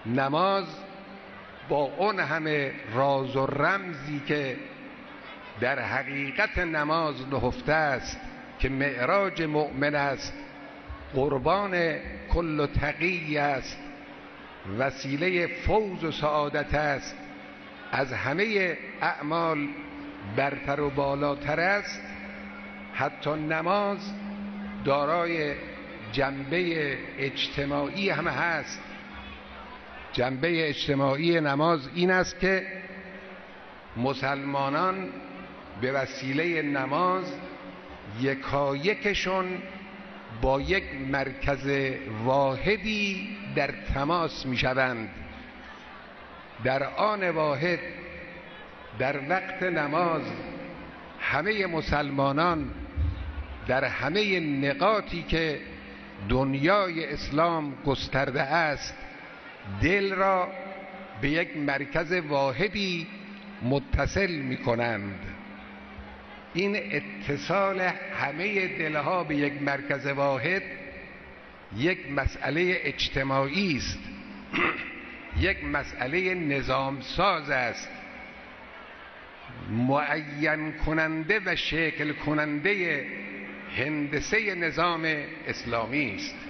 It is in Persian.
نماز با اون همه راز و رمزی که در حقیقت نماز نهفته است که معراج مؤمن است، قربان کل تقی است، وسیله فوز و سعادت است، از همه اعمال برتر و بالاتر است. حتی نماز دارای جنبه اجتماعی هم هست. جنبه اجتماعی نماز این است که مسلمانان به وسیله نماز یکایکشون با یک مرکز واحدی در تماس می شوند. در آن واحد، در وقت نماز، همه مسلمانان در همه نقاطی که دنیای اسلام گسترده است دل را به یک مرکز واحدی متصل می کنند. این اتصال همه دلها به یک مرکز واحد یک مسئله اجتماعی است، یک مسئله نظام ساز است، معین کننده و شکل کننده هندسه نظام اسلامی است.